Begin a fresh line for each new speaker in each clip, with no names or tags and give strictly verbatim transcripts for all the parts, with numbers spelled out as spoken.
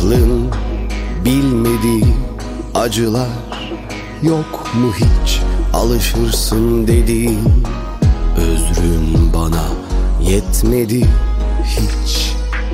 Aklın bilmediği acılar yok mu hiç? Alışırsın dediğin özrün bana yetmedi hiç.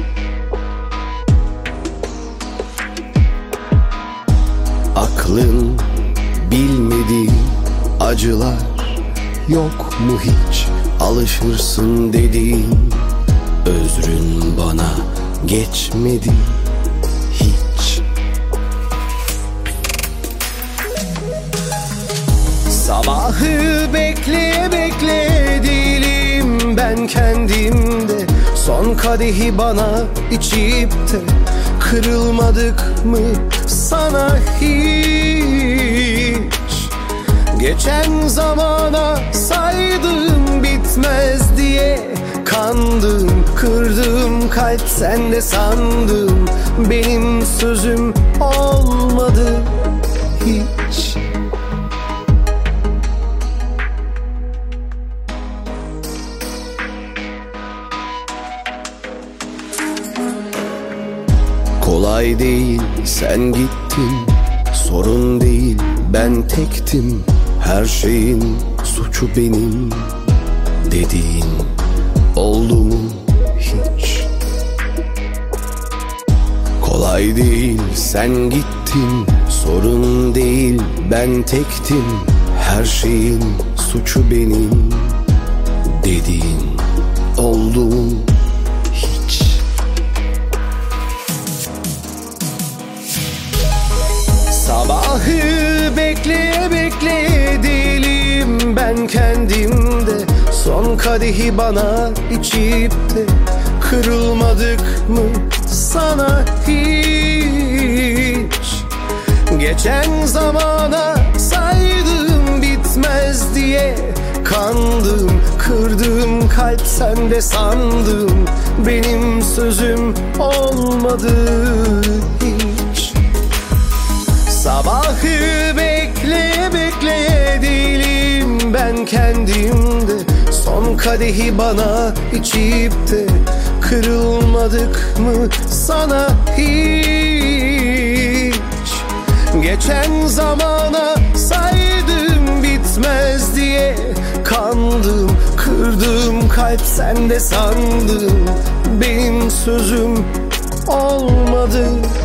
Aklın bilmediği acılar yok mu hiç? Alışırsın dediğin özrün bana geçmedi hiç. Sabahı bekleye bekleye değilim ben kendimde. Son kadehi bana içip de kırılmadık mı sana hiç? Geçen zamana saydım bitmez diye kandım, kırdım kalp sende sandım. Benim sözüm olmadı hiç. Kolay değil sen gittin, sorun değil ben tektim. Her şeyin suçu benim dediğin oldu mu hiç? Kolay değil sen gittin, sorun değil ben tektim. Her şeyin suçu benim dediğin oldu mu hiç? Sabahı bekleye bekleye değilim ben kendimde. Son kadehi bana içip de kırılmadık mı sana hiç? Geçen zamana saydım bitmez diye kandım, kırdım kalp sende sandım. Benim sözüm olmadı hiç. Sabahı bekleye bekleye değilim ben kendimde. Son kadehi bana içip de kırılmadık mı sana hiç? Geçen zamana saydım bitmez diye kandım, kırdım kalp sende sandım. Benim sözüm olmadı